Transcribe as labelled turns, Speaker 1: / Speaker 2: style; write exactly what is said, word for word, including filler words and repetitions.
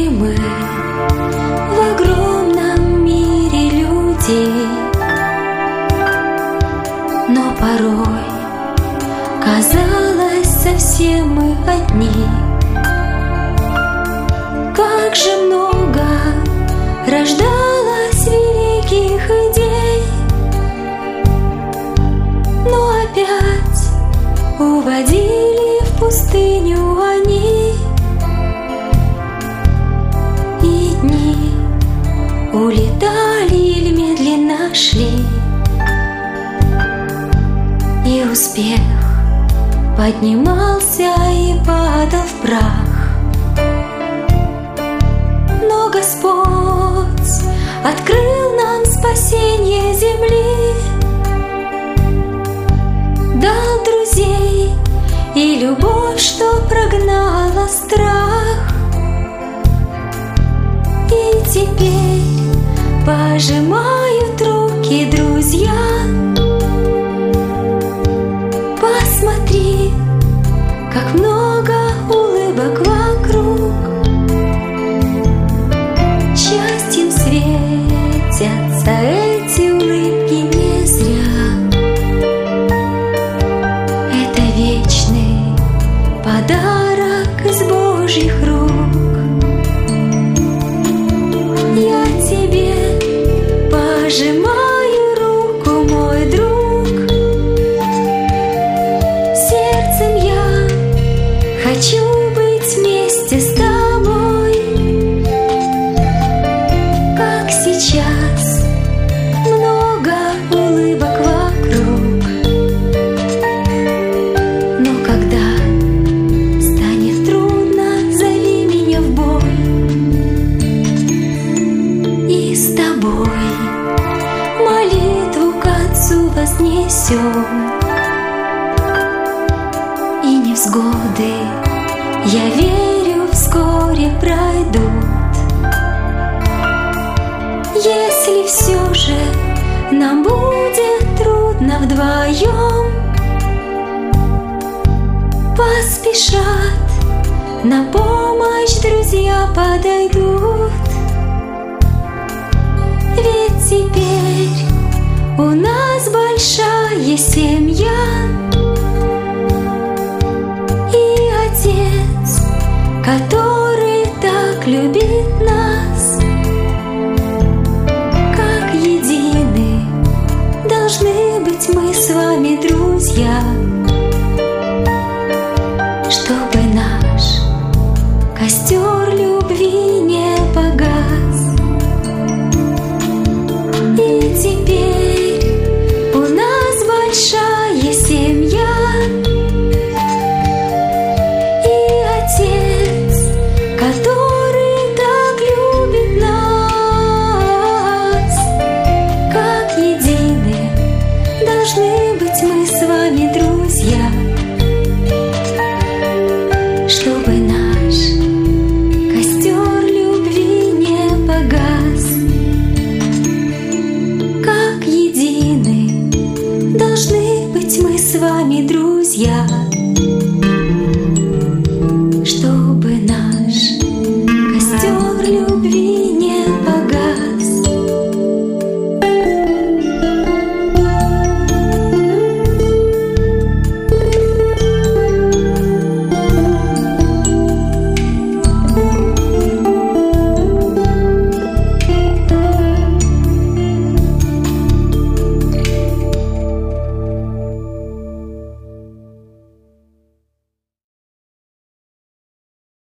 Speaker 1: Были мы в огромном мире людей, но порой казалось, совсем мы одни. Как же много рождалось великих идей, но опять уводили в пустыню они. И дни улетали или медленно шли, и успех поднимался и падал в прах. Но Господь открыл нам спасение земли, дал друзей и любовь, что прогнала страх. И теперь пожимают руки друзья. Посмотри, как много улыбок вокруг, счастьем светятся эти улыбки не зря. Это вечный подарок из Божьих рук. Я тебе пожимаю руку, мой друг. Сердцем я хочу быть вместе с тобой, как сейчас много улыбок вокруг. Но когда станет трудно, зови меня в бой, и с тобой молитву к Отцу вознесем. И невзгоды, я верю, вскоре пройдут. Если все же нам будет трудно вдвоем, поспешат, на помощь друзья подойдут. Ведь теперь у нас большая семья, и Отец, который так любит нас. Как едины должны быть мы с вами, друзья, чтобы наш костер любви не погас.